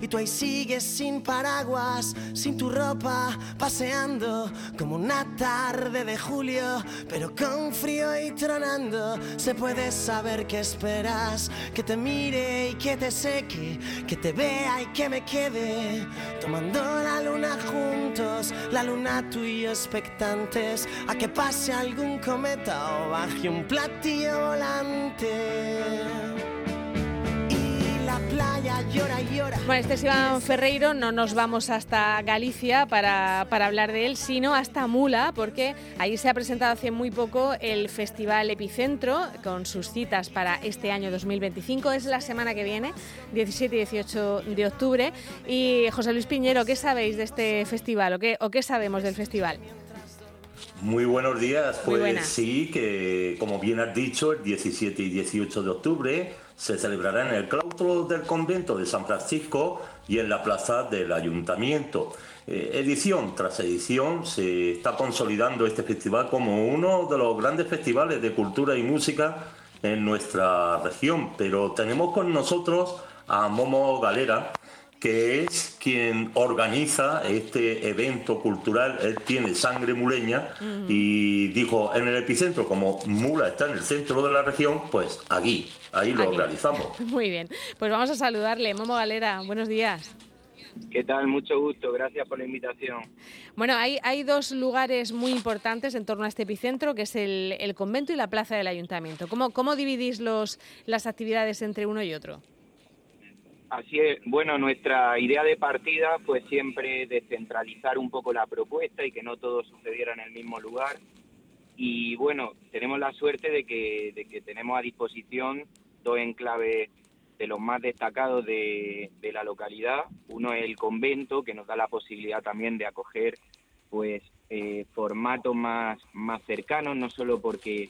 y tú ahí sigues sin paraguas, sin tu ropa, paseando como una tarde de julio, pero con frío y tronando. Se puede saber qué esperas, que te mire y que te seque, que te vea y que me quede, tomando la luna juntos, la luna tú y yo expectantes, a que pase algún cometa o baje un platillo volante. Y la playa llora y llora. Bueno, este es Iván Ferreiro. No nos vamos hasta Galicia para hablar de él, sino hasta Mula, porque ahí se ha presentado hace muy poco el Festival Epicentro, con sus citas para este año 2025. Es la semana que viene, 17 y 18 de octubre. Y José Luis Piñero, ¿qué sabéis de este festival o qué sabemos del festival? Muy buenos días. Muy pues buenas. Sí, que como bien has dicho, el 17 y 18 de octubre se celebrará en el claustro del convento de San Francisco y en la plaza del Ayuntamiento. Edición tras edición se está consolidando este festival como uno de los grandes festivales de cultura y música en nuestra región. Pero tenemos con nosotros a Momo Galera, que es quien organiza este evento cultural. Él tiene sangre muleña y dijo, en el epicentro, como Mula está en el centro de la región, pues ahí lo realizamos. Muy bien, pues vamos a saludarle. Momo Galera, buenos días. ¿Qué tal? Mucho gusto, gracias por la invitación. Bueno, hay dos lugares muy importantes en torno a este epicentro, que es el convento y la plaza del Ayuntamiento. ¿Cómo dividís las actividades entre uno y otro? Así es, bueno, nuestra idea de partida fue siempre descentralizar un poco la propuesta y que no todo sucediera en el mismo lugar. Y bueno, tenemos la suerte de que tenemos a disposición dos enclaves de los más destacados de la localidad. Uno es el convento, que nos da la posibilidad también de acoger pues formatos más cercanos, no solo porque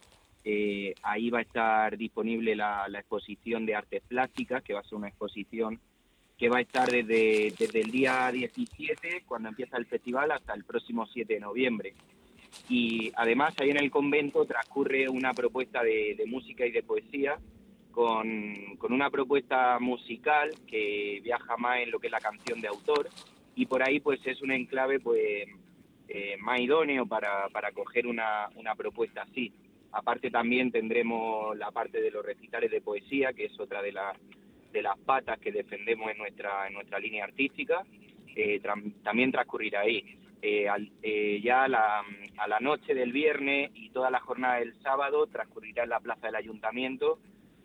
ahí va a estar disponible la exposición de artes plásticas, que va a ser una exposición que va a estar desde el día 17, cuando empieza el festival, hasta el próximo 7 de noviembre. Y además ahí en el convento transcurre una propuesta de música y de poesía, con una propuesta musical que viaja más en lo que es la canción de autor, y por ahí pues es un enclave pues más idóneo para acoger una propuesta así. Aparte también tendremos la parte de los recitales de poesía, que es otra de las patas que defendemos en nuestra línea artística. También transcurrirá ahí. Ya a la noche del viernes y toda la jornada del sábado transcurrirá en la plaza del Ayuntamiento,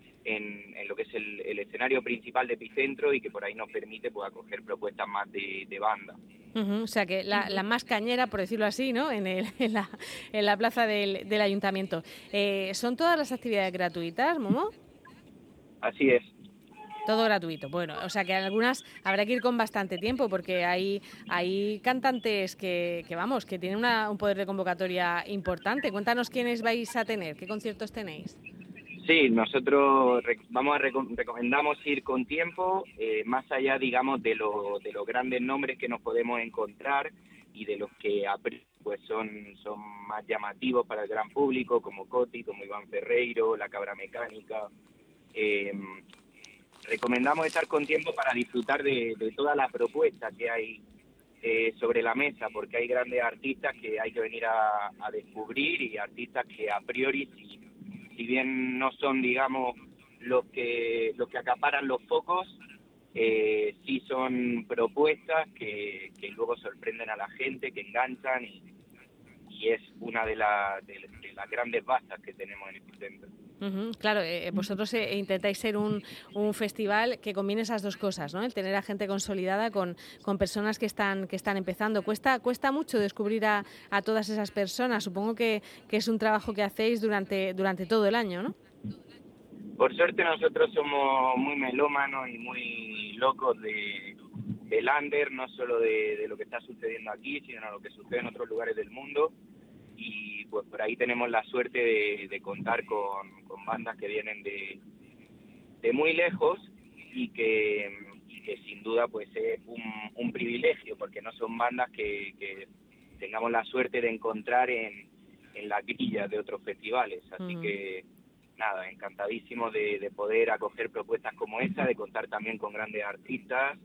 en lo que es el escenario principal de Epicentro, y que por ahí nos permite pues acoger propuestas más de banda. O sea que la más cañera, por decirlo así, ¿no? En la plaza del Ayuntamiento. ¿Son todas las actividades gratuitas, Momo? Así es. Todo gratuito. Bueno, o sea que algunas habrá que ir con bastante tiempo, porque hay cantantes que tienen un poder de convocatoria importante. Cuéntanos quiénes vais a tener, qué conciertos tenéis. Sí, nosotros recomendamos ir con tiempo, más allá, digamos, de los grandes nombres que nos podemos encontrar y de los que pues son más llamativos para el gran público, como Coti, como Iván Ferreiro, La Cabra Mecánica. Recomendamos estar con tiempo para disfrutar de toda la propuesta que hay sobre la mesa, porque hay grandes artistas que hay que venir a descubrir, y artistas que a priori, si bien no son, digamos, los que acaparan los focos, sí son propuestas que luego sorprenden a la gente, que enganchan, y es una de las grandes bazas que tenemos en Epicentro. Claro, vosotros intentáis ser un festival que combine esas dos cosas, ¿no? El tener a gente consolidada con personas que están empezando. Cuesta mucho descubrir a todas esas personas. Supongo que es un trabajo que hacéis durante todo el año, ¿no? Por suerte nosotros somos muy melómanos y muy locos del under, no solo de lo que está sucediendo aquí, sino de lo que sucede en otros lugares del mundo. Y pues por ahí tenemos la suerte de contar con bandas que vienen de muy lejos, y que sin duda pues es un privilegio, porque no son bandas que tengamos la suerte de encontrar en la grilla de otros festivales. Así que nada, encantadísimo de poder acoger propuestas como esa, de contar también con grandes artistas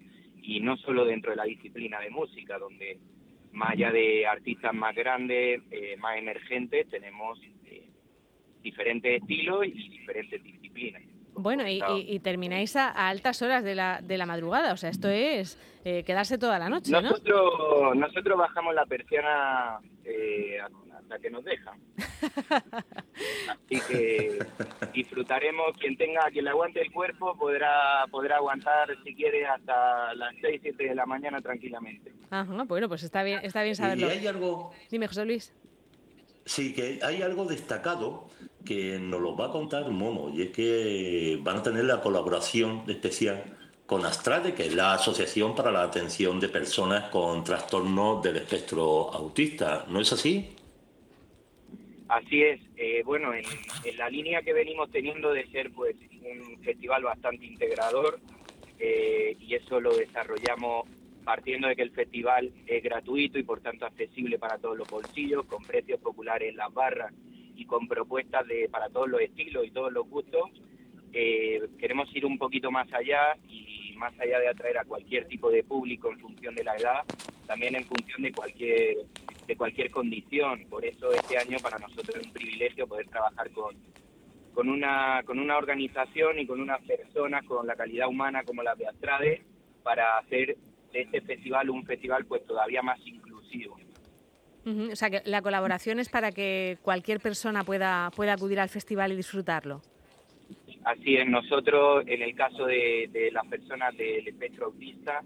y no solo dentro de la disciplina de música, donde más allá de artistas más grandes, más emergentes, tenemos diferentes estilos y diferentes disciplinas. Bueno, y termináis a altas horas de la madrugada, o sea, esto es quedarse toda la noche, ¿no? Nosotros bajamos la persiana hasta que nos dejan. Así que disfrutaremos, quien le aguante el cuerpo podrá aguantar, si quiere, hasta las 6, 7 de la mañana tranquilamente. Ajá, bueno, pues está bien saberlo. ¿Y hay algo? Dime, José Luis. Sí, que hay algo destacado que nos lo va a contar Momo, y es que van a tener la colaboración especial con Astrade, que es la Asociación para la Atención de Personas con Trastornos del Espectro Autista, ¿no es así? Así es. Bueno, en la línea que venimos teniendo de ser pues un festival bastante integrador, y eso lo desarrollamos partiendo de que el festival es gratuito y por tanto accesible para todos los bolsillos, con precios populares en las barras y con propuestas para todos los estilos y todos los gustos. Queremos ir un poquito más allá, y más allá de atraer a cualquier tipo de público en función de la edad, también en función de cualquier condición. Por eso este año para nosotros es un privilegio poder trabajar con una organización y con unas personas con la calidad humana como la de Astrade, para hacer de este festival un festival pues todavía más inclusivo. O sea, que la colaboración es para que cualquier persona pueda acudir al festival y disfrutarlo. Así es. Nosotros, en el caso de las personas del espectro autista,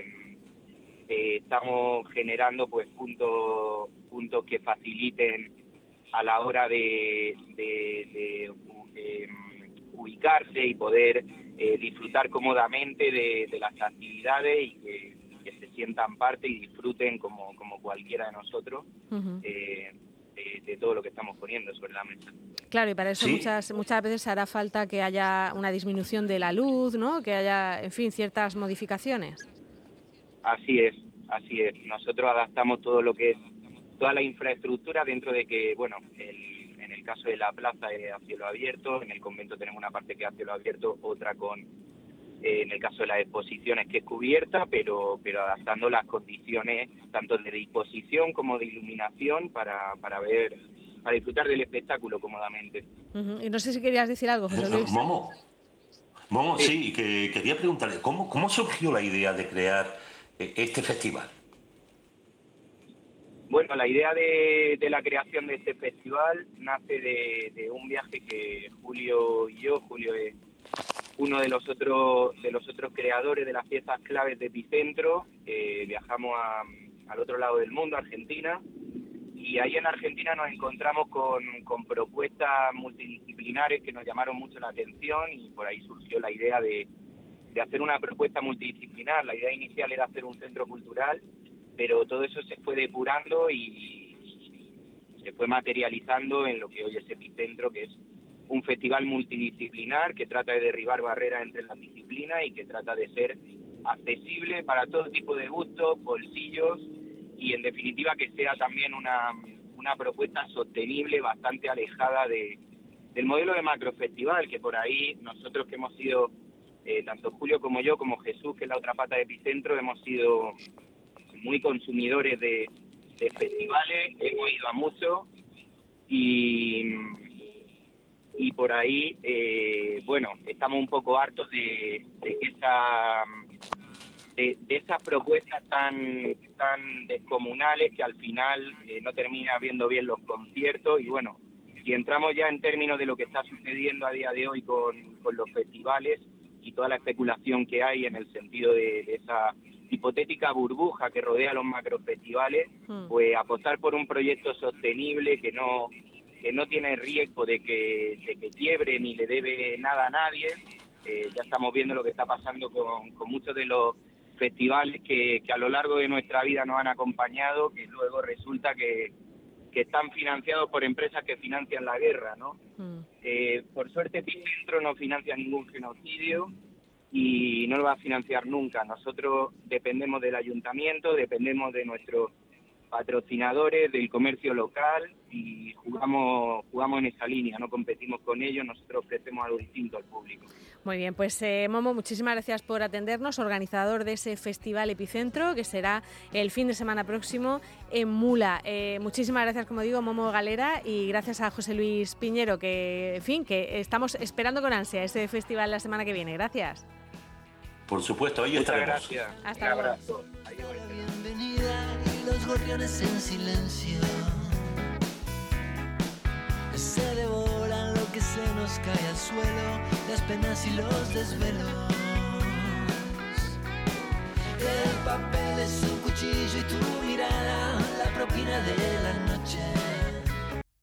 estamos generando pues puntos que faciliten a la hora de ubicarse y poder disfrutar cómodamente de las actividades, y que se sientan parte y disfruten como cualquiera de nosotros de todo lo que estamos poniendo sobre la mesa. Claro, y para eso ¿Sí? muchas veces hará falta que haya una disminución de la luz, ¿no? Que haya, en fin, ciertas modificaciones. Así es. Nosotros adaptamos todo lo que es toda la infraestructura, dentro de que, bueno, en el caso de la plaza es a cielo abierto, en el convento tenemos una parte que es a cielo abierto, otra en el caso de las exposiciones que es cubierta, pero adaptando las condiciones tanto de disposición como de iluminación para disfrutar del espectáculo cómodamente. Y no sé si querías decir algo, José Luis. Momo, sí, que quería preguntarle, ¿cómo surgió la idea de crear este festival? Bueno, la idea de la creación de este festival nace de un viaje que Julio es uno de los otros creadores de las piezas claves de Epicentro. Viajamos al otro lado del mundo, Argentina, y ahí en Argentina nos encontramos con propuestas multidisciplinares que nos llamaron mucho la atención, y por ahí surgió la idea de hacer una propuesta multidisciplinar. La idea inicial era hacer un centro cultural, pero todo eso se fue depurando y se fue materializando en lo que hoy es Epicentro, que es un festival multidisciplinar que trata de derribar barreras entre las disciplinas y que trata de ser accesible para todo tipo de gustos, bolsillos, y en definitiva que sea también una propuesta sostenible, bastante alejada del modelo de macrofestival, que por ahí nosotros, que hemos sido, tanto Julio como yo, como Jesús, que es la otra pata de Epicentro, hemos sido muy consumidores de festivales, hemos ido a muchos, y por ahí, bueno, estamos un poco hartos de esas propuestas tan descomunales que al final no termina viendo bien los conciertos. Y bueno, si entramos ya en términos de lo que está sucediendo a día de hoy con los festivales y toda la especulación que hay en el sentido de esa hipotética burbuja que rodea los macrofestivales, pues apostar por un proyecto sostenible que no tiene riesgo de que quiebre ni le debe nada a nadie. Ya estamos viendo lo que está pasando con muchos de los festivales que a lo largo de nuestra vida nos han acompañado, que luego resulta que están financiados por empresas que financian la guerra, ¿no? Por suerte Epicentro no financia ningún genocidio y no lo va a financiar nunca. Nosotros dependemos del ayuntamiento, dependemos de nuestros patrocinadores, del comercio local, y jugamos en esa línea, no competimos con ellos, nosotros ofrecemos algo distinto al público. Muy bien, pues Momo, muchísimas gracias por atendernos, organizador de ese Festival Epicentro, que será el fin de semana próximo en Mula. Muchísimas gracias, como digo, Momo Galera, y gracias a José Luis Piñero, que, en fin, que estamos esperando con ansia ese festival la semana que viene. Gracias. Por supuesto, ahí estaremos. Gracias. Hasta luego. Un abrazo. Adiós. Bienvenida y los gorriones en silencio se devoran lo que se nos cae al suelo, las penas y los desvelos. El papel es un cuchillo y tu mirada, la propina de la noche.